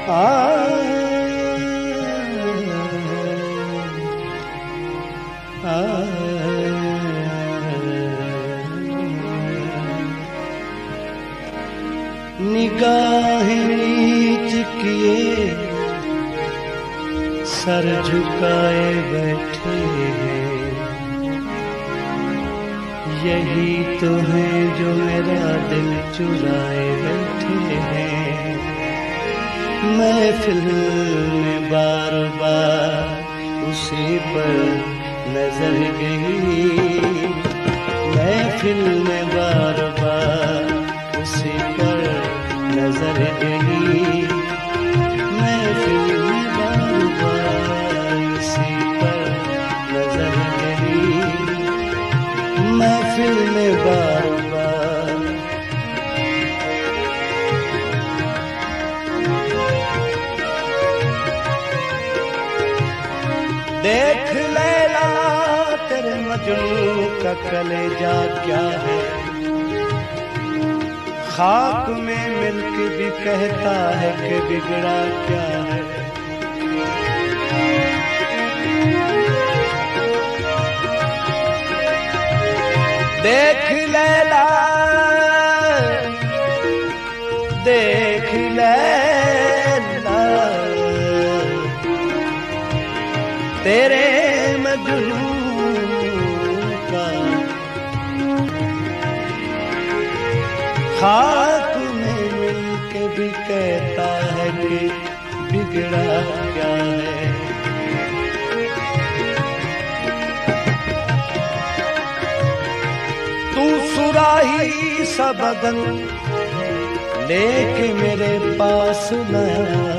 निगाहें नीच किए सर झुकाए बैठे हैं, यही तो है जो मेरा दिल चुराए बैठे हैं। महफिल में बार बार उसी पर नजर गई, महफिल में बार बार उसी पर नजर गई, महफिल में बार बार उसी पर नजर गई, महफिल में बार बार। देख लैला तेरे मजनू का कलेजा क्या है, खाक में मिलके भी कहता है कि बिगड़ा क्या है। देख लैला देख लैला तेरे मजनू का खाक में मिलके भी कहता है कि बिगड़ा क्या है। तू सुराही सा बदन लेके मेरे पास नया,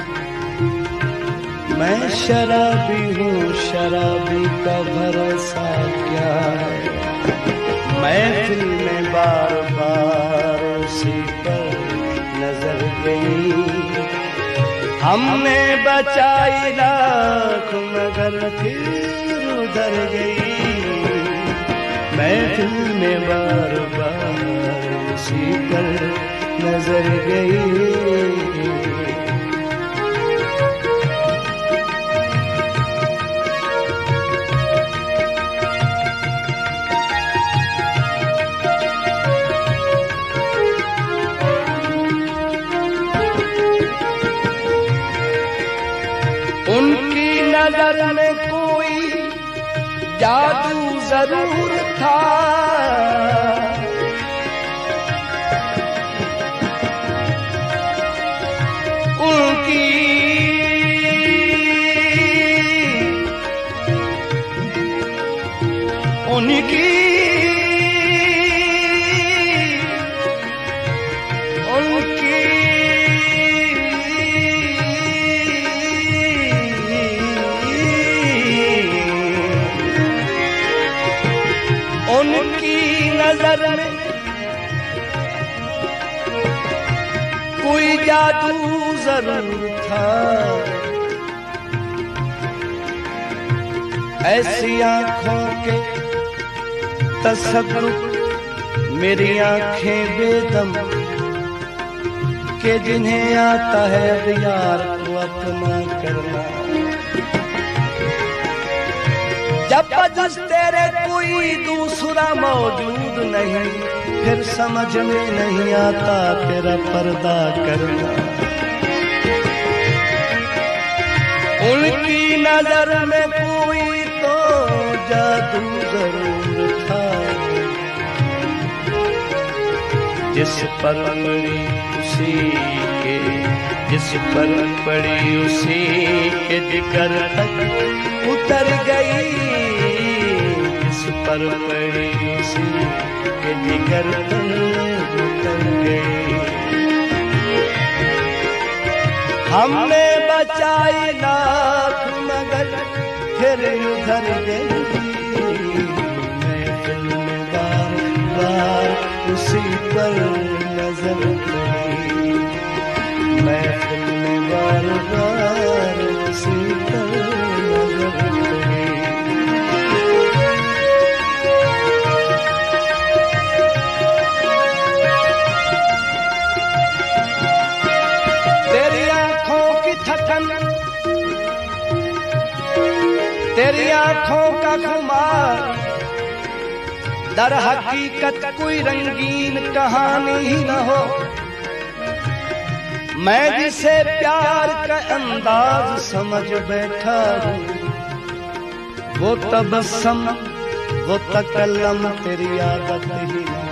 मैं शराबी हूँ शराबी का भरोसा क्या है। महफिल में बार बार उसी पर नजर गई, हमने बचाई लाख मगर फिर उधर गई, महफिल में बार बार उसी पर नजर गई। उनकी नजर में कोई जादू जरूर था, उनकी उनकी उनकी नजर में कोई जादू जरूर था, ऐसी आंखों के तसल्लुत मेरी आंखें बेदम के जिन्हें आता है यार को अपना करना। जब बजस तेरे कोई दूसरा मौजूद नहीं, फिर समझ में नहीं आता तेरा पर्दा करना। उनकी नजर में कोई तो जादू जरूर था, जिस पर पड़ी उसी के, जिस पर पड़ी उसी के जिगर तक उतर गई, जिस पर पड़ी उसी के जिगर तक उतर गई। हमने बचाई लाख मगर फिर उधर गई, महफिल में बार बार उसी पर नजर पड़ी, महफिल में बार बार उसी पर नजर पड़ी। तेरी आंखों तेरी आंखों का खुमार दर हकीकत कोई रंगीन कहानी ही न हो। मैं जिसे प्यार का अंदाज समझ बैठा हूँ, वो तबस्सुम वो तकल्लम तेरी आदत ही न।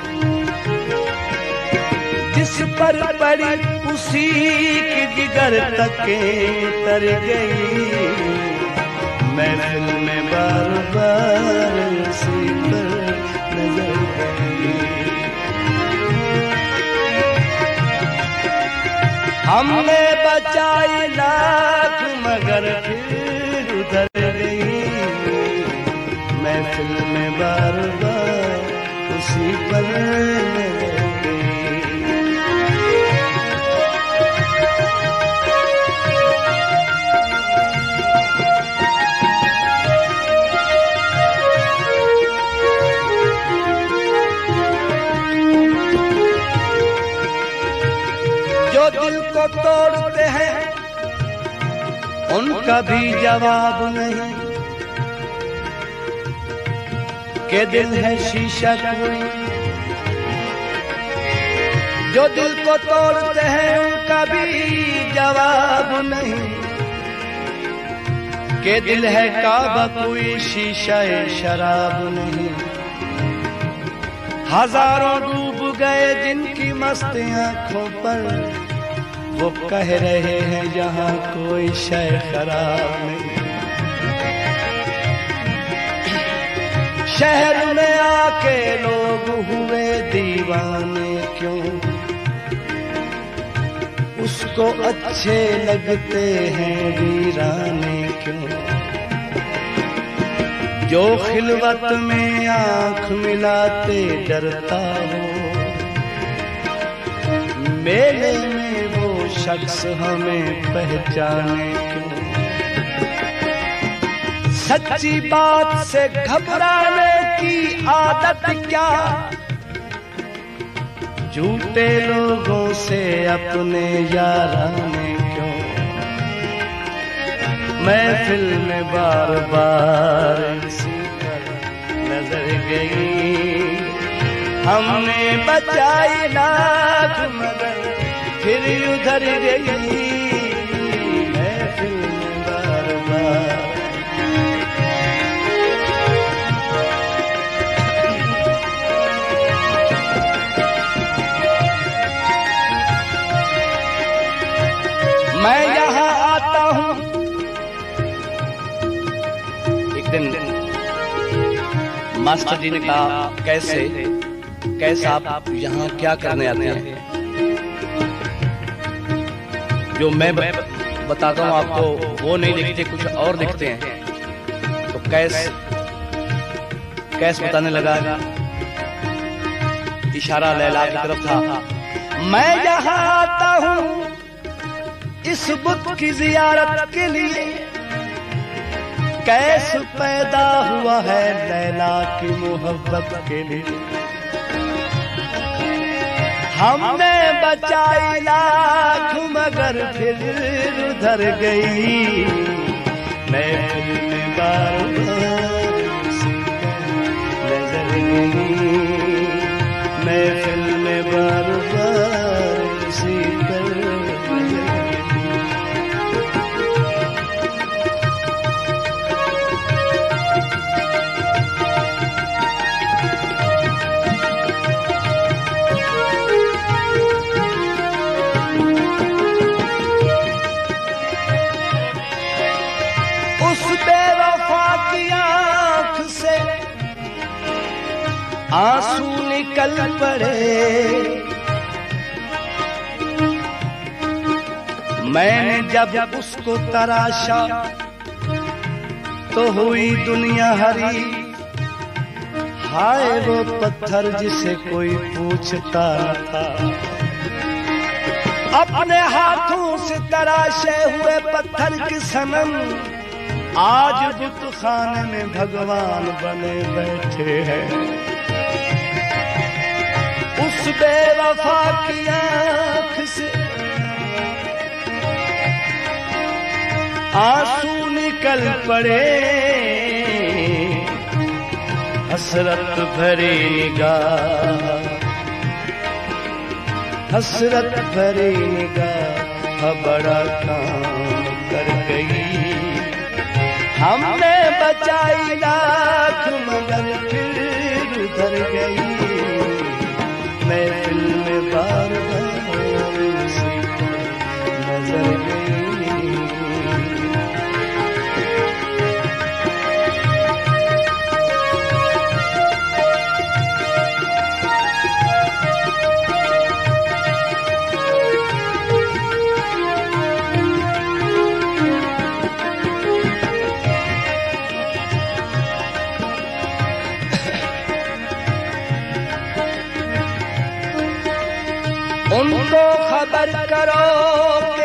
जिस पर पड़ी उसी की जिगर तके तर गई, महफिल में बार बार उसी पर नजर गई। हमने बचाई लाख मगर फिर उधर गई, महफिल में बार बार उसी पर नजर गई। जो दिल को तोड़ते हैं उनका भी जवाब नहीं, के दिल है शीशा कोई। जो दिल को तोड़ते हैं उनका भी जवाब नहीं, के दिल है काबा कोई शीशा शराब नहीं। हजारों डूब गए जिनकी मस्त आंखों पर, वो कह रहे हैं यहाँ कोई शय खराब नहीं। शहर में आके लोग हुए दीवाने क्यों, उसको अच्छे लगते हैं वीराने क्यों। जो खिलवत में आंख मिलाते डरता हो, मेले में वो शख्स हमें पहचाने क्यों। सच्ची बात से घबराने की आदत क्या, झूठे लोगों से अपने याराने क्यों। महफिल में बार बार इसी पर नजर गई, हमने बचाई लाख मगर फिर उधर गई, महफिल में बार बार। मैं यहाँ आता हूँ, एक दिन मास्टर जी ने कहा कैसे आप यहाँ क्या करने आते हैं। जो मैं बताता हूँ आपको वो नहीं लिखते, कुछ और लिखते हैं। तो कैस बताने लगा, इशारा लैला की तरफ था। मैं यहाँ आता हूँ इस बुत की जियारत के लिए, कैस पैदा हुआ है लैला की मोहब्बत के लिए। हमने बचाई लाख मगर फिर उधर गई, महफिल में बार बार उसी पर नजर गई, महफिल में बार बार उसी पर नजर गई। आंसू निकल पड़े, मैंने जब उसको तराशा तो हुई दुनिया हरी। हाय वो पत्थर जिसे कोई पूछता न था, अपने हाथों से तराशे हुए पत्थर के सनम आज बुत खाने में भगवान बने बैठे हैं। उस बेवफा की आंख से आंसू निकल पड़े, हसरत भरी निगाह, हसरत भरी निगाह बड़ा काम कर गई। हमने बचाई लाख मगर फिर उधर गई। मैं दिल में बार बार उसी पर नजर गई। उनको खबर करो कि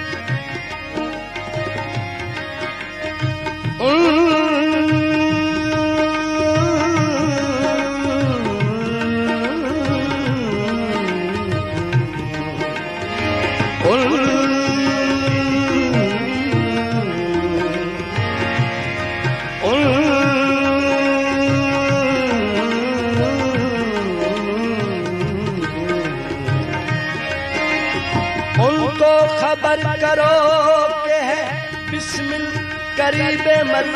उनको खबर करो कि है बिस्मिल करीबे मर।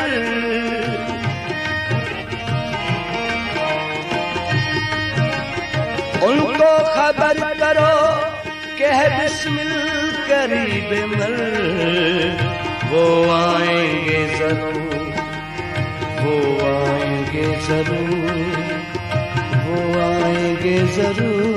उनको खबर करो कि है बिस्मिल करीबे मर। वो आएंगे जरूर, वो आएंगे जरूर, वो आएंगे जरूर।